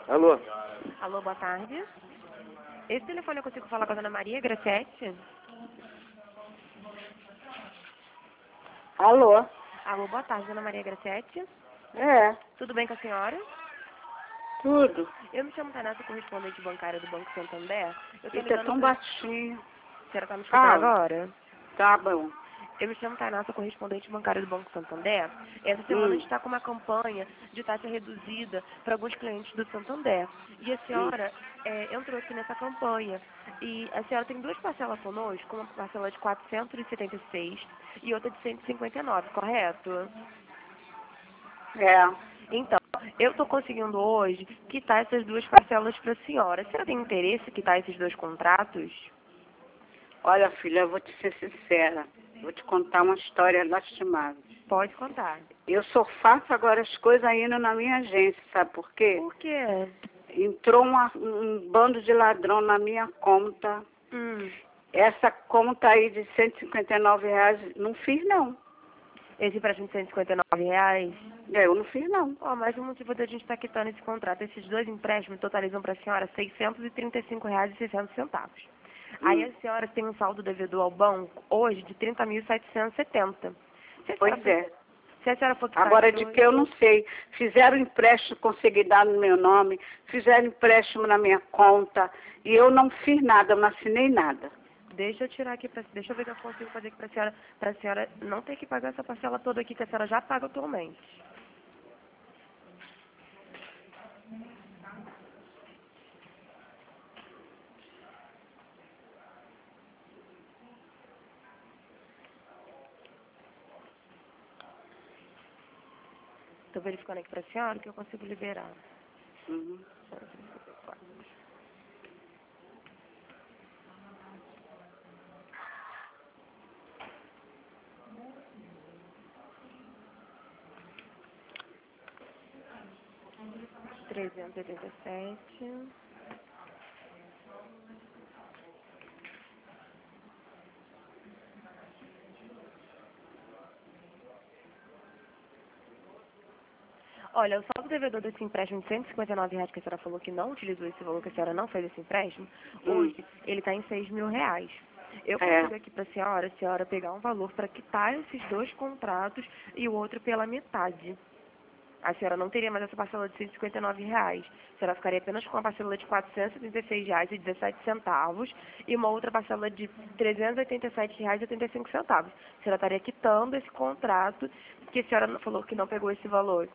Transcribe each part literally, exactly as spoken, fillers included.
Alô? Alô, boa tarde. Esse telefone eu consigo falar com a dona Maria Gracetti? Alô? Alô, boa tarde, dona Maria Gracetti. É, Tudo bem com a senhora? tudo. Eu me chamo Tanassa, correspondente bancária do Banco Santander. Eu tô Isso é ligando tão pra... baixinho. A senhora tá me escutando Fala. agora? Tá bom. Eu me chamo Tanassa, correspondente bancária do Banco Santander. Essa semana a Hum, gente está com uma campanha de taxa reduzida para alguns clientes do Santander. E a hum. senhora é, entrou aqui nessa campanha. E a senhora tem duas parcelas conosco, uma parcela de quatrocentos e setenta e seis e outra de cento e cinquenta e nove, correto? É. Então, eu estou conseguindo hoje quitar essas duas parcelas para a senhora. A senhora tem interesse em quitar esses dois contratos? Olha, filha, eu vou te ser sincera. Vou te contar uma história lastimável. Pode contar. Eu só faço agora as coisas indo na minha agência, sabe por quê? Por quê? Entrou uma- um bando de ladrão na minha conta. Hum. Essa conta aí de cento e cinquenta e nove reais, não fiz não. Esse empréstimo de cento e cinquenta e nove reais? É, eu não fiz não. Ó, mais um motivo da gente estar quitando esse contrato. Esses dois empréstimos totalizam para a senhora seiscentos e trinta e cinco reais e sessenta centavos. Aí Hum. a senhora tem um saldo devedor ao banco hoje de trinta mil setecentos e setenta. Se a senhora Pois for, é. se a senhora for quitar Agora, esses de dois- que eu não sei. Fizeram empréstimo consignado no meu nome, fizeram empréstimo na minha conta, e eu não fiz nada, eu não assinei nada. Deixa eu tirar aqui, pra, deixa eu ver o que eu consigo fazer aqui para a senhora, para a senhora não ter que pagar essa parcela toda aqui que a senhora já paga atualmente. Estou verificando aqui para a senhora o que eu consigo liberar. Uhum. trezentos e oitenta e sete. Olha, o saldo devedor desse empréstimo de cento e cinquenta e nove reais que a senhora falou que não utilizou esse valor, que a senhora não fez esse empréstimo, Hum. hoje ele está em seis mil reais. Eu É. consigo aqui para a senhora, a senhora pegar um valor para quitar esses dois contratos e o outro pela metade. A senhora não teria mais essa parcela de cento e cinquenta e nove reais. A senhora ficaria apenas com uma parcela de quatrocentos e setenta e seis reais e dezessete centavos e uma outra parcela de trezentos e oitenta e sete reais e oitenta e cinco centavos. A senhora estaria quitando esse contrato que a senhora falou que não pegou esse valor.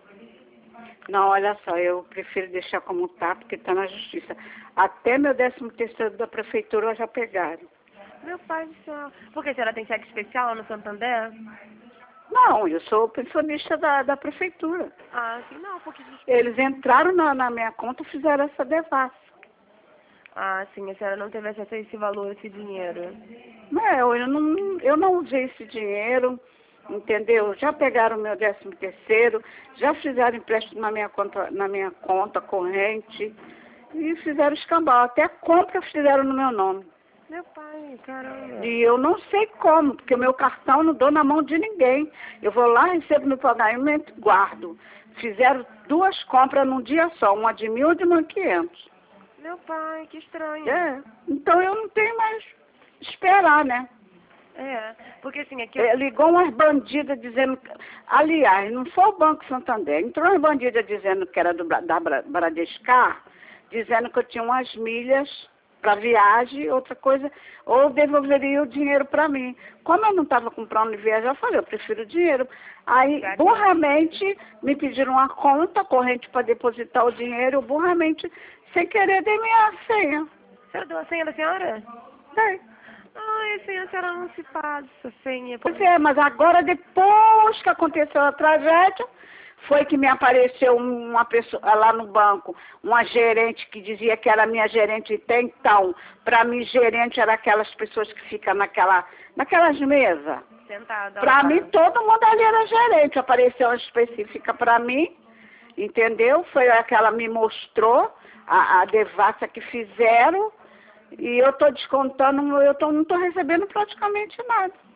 Não, olha só, eu prefiro deixar como tá, porque está na justiça. Até meu décimo terceiro da prefeitura já pegaram. Meu pai do céu. Por que a senhora tem cheque especial lá no Santander? Não, eu sou pensionista da, da prefeitura. Ah, sim, não, porque... Eles entraram na, na minha conta e fizeram essa devassa. Ah, sim, a senhora não teve acesso a esse valor, esse dinheiro. Não, eu não, eu não usei esse dinheiro, entendeu? Já pegaram o meu décimo terceiro, já fizeram empréstimo na minha conta, na minha conta corrente e fizeram escambau. Até compra fizeram no meu nome. Meu pai, caramba. E eu não sei como, porque o meu cartão eu não dou na mão de ninguém. Eu vou lá, recebo meu pagamento e guardo. Fizeram duas compras num dia só, uma de mil e de mil e quinhentos. Meu pai, que estranho. É, então eu não tenho mais esperar, né? É, porque assim, aqui... É, ligou umas bandidas dizendo... que- Aliás, não foi o Banco Santander. Entrou umas bandidas dizendo que era do, Bra- da Bra- Bradescar, dizendo que eu tinha umas milhas para viagem, outra coisa, ou devolveria o dinheiro para mim. Como eu não estava comprando viagem, eu falei, eu prefiro o dinheiro. Aí, Já que- burramente, me pediram uma conta corrente para depositar o dinheiro, eu burramente, sem querer, dei minha senha. A senhora deu a senha da senhora? Dei. Ai, a senha, a senhora não se passa, senha. Pois é, mas agora, depois que aconteceu a tragédia, foi que me apareceu uma pessoa lá no banco, uma gerente que dizia que era minha gerente até então. Para mim, gerente era aquelas pessoas que ficam naquela, naquelas mesas. Sentada Para lá. mim, todo mundo ali era gerente. Apareceu uma específica para mim, entendeu? Foi aquela me mostrou a, a devassa que fizeram. E eu estou descontando, eu tô, não estou recebendo praticamente nada.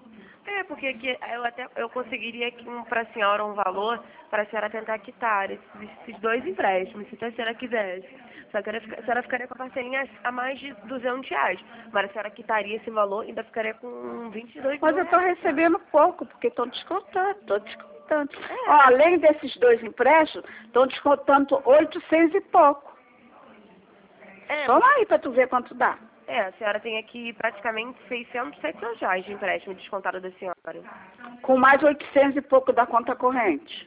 É, porque aqui eu até eu conseguiria aqui um, para a senhora um valor para a senhora tentar quitar esses, esses dois empréstimos, se a senhora quisesse. Só que a senhora ficaria com a parcelinha a mais de duzentos reais. Mas a senhora quitaria esse valor e ainda ficaria com vinte e dois Mas mil eu estou reais. recebendo pouco, porque estão descontando, estou descontando. É. Ó, além desses dois empréstimos, estão descontando oitocentos e pouco. É, Toma aí para tu ver quanto dá. é, a senhora tem aqui praticamente seiscentos, setecentos reais de empréstimo descontado da senhora. Com mais oitocentos e pouco da conta corrente.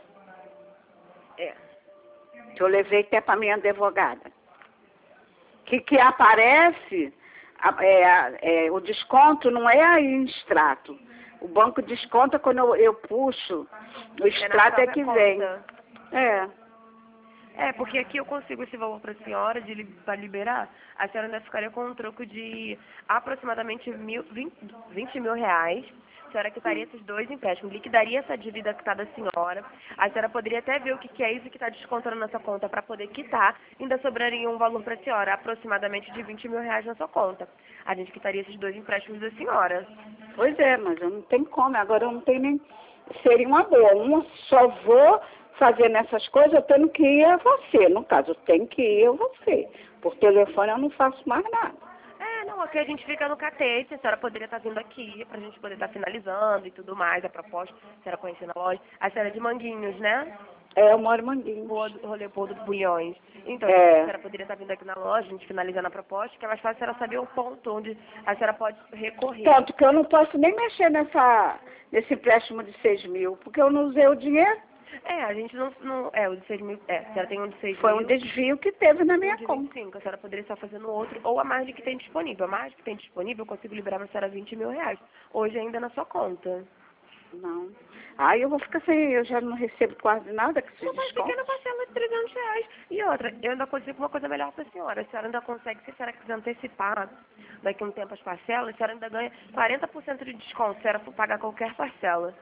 É. Que eu levei até para minha advogada. Que, que aparece, a- é, é, o desconto não é aí em extrato. O banco desconta quando eu, eu puxo, o extrato é, na que própria vem. conta. É, É, porque aqui eu consigo esse valor para a senhora de li- para liberar. A senhora ainda ficaria com um troco de aproximadamente mil, vinte, vinte mil reais. A senhora quitaria esses dois empréstimos, liquidaria essa dívida que está da senhora. A senhora poderia até ver o que, que é isso que está descontando na sua conta para poder quitar. Ainda sobraria um valor para a senhora, aproximadamente de vinte mil reais na sua conta. A gente quitaria esses dois empréstimos da senhora. pois é, mas eu não tenho como. Agora eu não tenho nem... Seria uma boa. Uma só vou fazer nessas coisas, eu tenho que ir a você. No caso, eu tenho que ir a você. Por telefone eu não faço mais nada. É, não, aqui a gente fica no catete, a senhora poderia estar vindo aqui pra gente poder estar finalizando e tudo mais, a proposta, a senhora conhecendo a loja. A senhora é de Manguinhos, né? É, eu moro em Manguinhos. Rua do Rolê Pôr dos Bulhões. Então, É. a senhora poderia estar vindo aqui na loja, a gente finalizando a proposta, que é mais fácil a senhora saber o ponto onde a senhora pode recorrer. Tanto que eu não posso nem mexer nessa, nesse empréstimo de seis mil, porque eu não usei o dinheiro. É, a gente não, não é, o de seis mil, é, a senhora tem um de seis Foi mil. um desvio que teve na Um minha de conta. vinte e cinco, a senhora poderia estar fazendo outro, ou a margem que tem disponível. A margem que tem disponível, eu consigo liberar para a senhora vinte mil reais. Hoje ainda na sua conta. Não. Aí eu vou ficar sem, eu já não recebo quase nada que se Uma desconto. pequena parcela de trezentos reais. E outra, eu ainda consigo uma coisa melhor para a senhora. A senhora ainda consegue, se a senhora quiser antecipar daqui a um tempo as parcelas, a senhora ainda ganha quarenta por cento de desconto se a senhora for pagar qualquer parcela.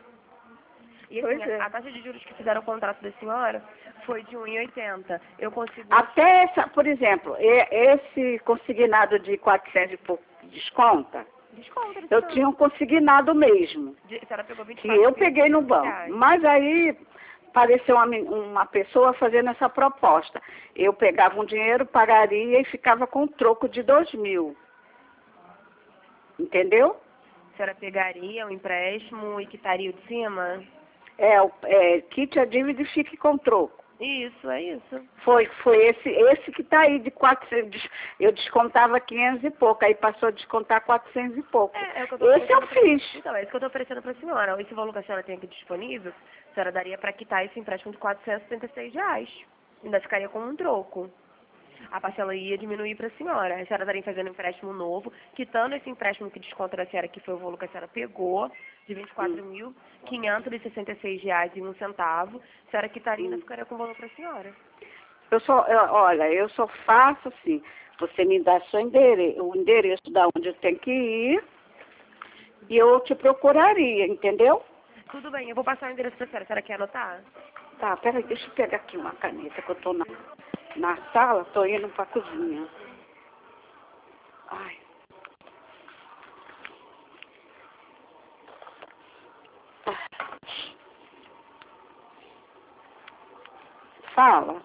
E assim, Pois é. a, a taxa de juros que fizeram o contrato da senhora foi de um vírgula oitenta. Eu consigo... Até essa, por exemplo, e- esse consignado de quatrocentos e pouco desconta, Desconto, da eu senhora. tinha um consignado mesmo, De- A senhora pegou vinte e que quatro eu mil peguei no banco. reais. Mas aí apareceu uma, men- uma pessoa fazendo essa proposta. Eu pegava um dinheiro, pagaria e ficava com um troco de dois mil. Entendeu? A senhora pegaria o empréstimo e quitaria o de cima? É, o- é, quite a dívida e fique com troco. Isso, é isso. Foi, foi esse, esse que está aí de quatrocentos. Eu descontava quinhentos e pouco, aí passou a descontar quatrocentos e pouco. É, é o que eu tô Esse eu oferecendo pra- fiz. Então, é isso que eu estou oferecendo para a senhora. Esse valor que a senhora tem aqui disponível, a senhora daria para quitar esse empréstimo de quatrocentos e setenta e seis reais. Ainda ficaria com um troco. A parcela ia diminuir para a senhora. A senhora estaria fazendo um empréstimo novo, quitando esse empréstimo que desconta da senhora, que foi o valor que a senhora pegou, de vinte e quatro mil quinhentos e sessenta e seis reais e um centavo. A senhora quitaria e ainda ficaria com o valor para a senhora. Eu só, eu- olha, eu só faço assim. Você me dá seu endere o endereço da onde eu tenho que ir e eu te procuraria, entendeu? Tudo bem, eu vou passar o endereço para a senhora. A senhora quer anotar? Tá, peraí, deixa eu pegar aqui uma caneta que eu tô na, na sala, tô indo pra cozinha. Ai. Fala.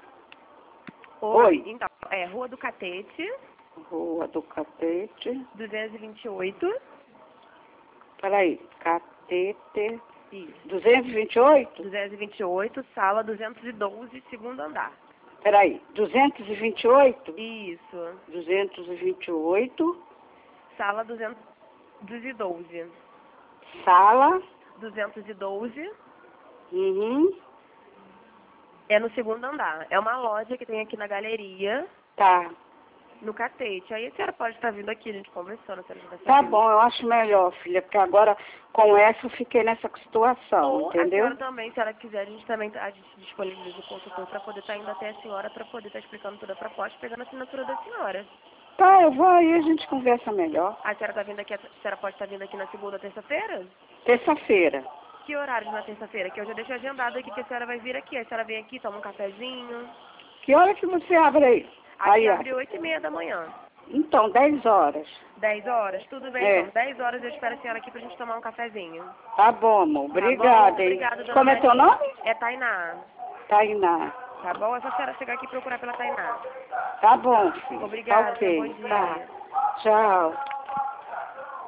Oi. Então, é Rua do Catete, Rua do Catete. duzentos e vinte e oito. Peraí, Catete. Isso. duzentos e vinte e oito? duzentos e vinte e oito, sala duzentos e doze, segundo andar. Peraí, duzentos e vinte e oito? Isso. duzentos e vinte e oito. Sala duzentos e doze. Sala. duzentos e doze Uhum. é no segundo andar. É uma loja que tem aqui na galeria, Tá. no Catete. Aí a senhora pode estar vindo aqui, a gente conversando. A senhora já vai Tá saber. bom, eu acho melhor, filha, porque agora com essa eu fiquei nessa situação, Ou a entendeu? senhora também, se ela quiser, a gente também a gente disponibiliza o consultor para poder estar indo até a senhora, para poder estar explicando toda a proposta, pegando a assinatura da senhora. Tá, eu vou aí, a gente conversa melhor. A senhora tá vindo aqui, a senhora pode estar vindo aqui na segunda, terça-feira? Terça-feira. Que horário na terça-feira? Que eu já deixo agendado aqui que a senhora vai vir aqui. A senhora vem aqui, toma um cafezinho. Que hora que você abre aí? Aqui Aí, abre ó. oito e meia da manhã. Então, dez horas. dez horas? Tudo bem, É. então. dez horas eu espero a senhora aqui pra gente tomar um cafezinho. Tá bom, amor. Tá bom? Obrigada, hein? Obrigada, dona Como é teu Maria. nome? É Tainá. Tainá. Tá bom? É só a senhora chegar aqui e procurar pela Tainá. Tá bom, filho. Obrigada, Tá ok. bom dia. Tá. Tchau.